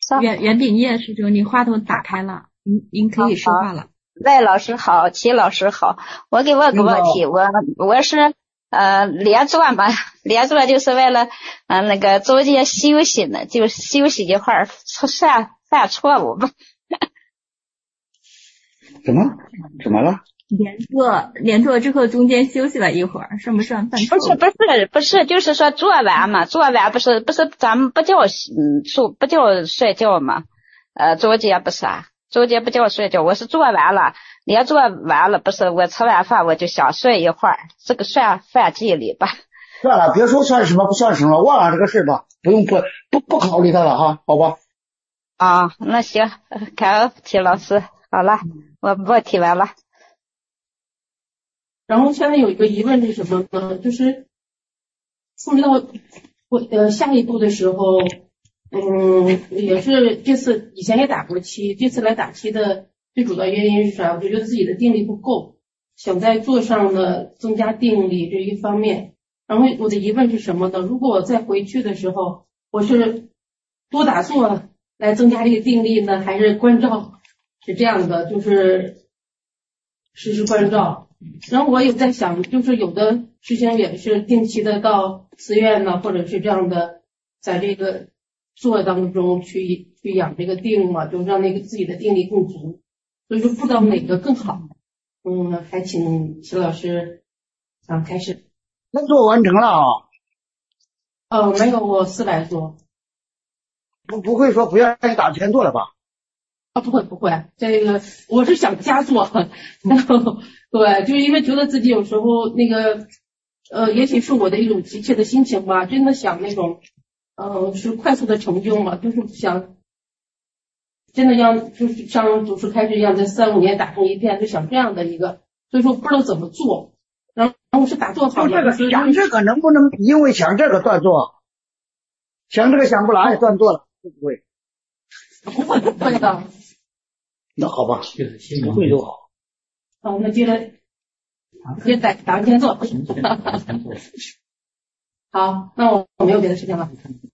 袁炳业师兄，你话筒打开了，您可以说话了。 赖老师好，齐老师好，我给我个问题，我是连坐嘛，连坐就是为了那个中间休息呢，就休息一会儿犯错误吧。 怎么了？ 连坐之后中间休息了一会儿，算不算犯错误？ 不是，就是说做完嘛，做完不是咱们不叫不叫睡觉嘛，中间不是啊，中间不叫睡觉，我是做完了，连做完了不是，我吃完饭我就想睡一会儿，这个算犯纪律吧？ 算了，别说算什么不算什么，忘了这个事吧，不考虑它了哈，好吧？ 啊，那行，感恩齐老师，好了，我问题完了。 然后现在有一个疑问是什么呢？就是不知道下一步的时候，也是这次以前也打过七，这次来打七的最主要原因是啥？我就觉得自己的定力不够，想在做上呢增加定力这一方面。然后我的疑问是什么呢？如果我再回去的时候，我是多打坐来增加这个定力呢，还是关照？是这样的，就是实时关照。然后我也在想，就是有的师兄也是定期的到寺院呢，或者是这样的，在这个坐当中去养这个定嘛，就让那个自己的定力更足。所以说不知道哪个更好。还请齐老师开始。 工作完成了啊？ 没有，我400多。 不会说不愿意打前座了吧？ 不会，这个我是想加做，然后对，就是因为觉得自己有时候那个也许是我的一种急切的心情吧，真的想那种是快速的成就嘛，就是想真的就是像祖师开示一样，在3、5年打成一片，就想这样的一个，所以说不知道怎么做，然后是打坐好就这个想这个能不能因为想这个断做？想这个想不来断做了，会不会？ 不会的。 那好吧，不会就好。 那接着打完前坐。好，那我没有别的事情了。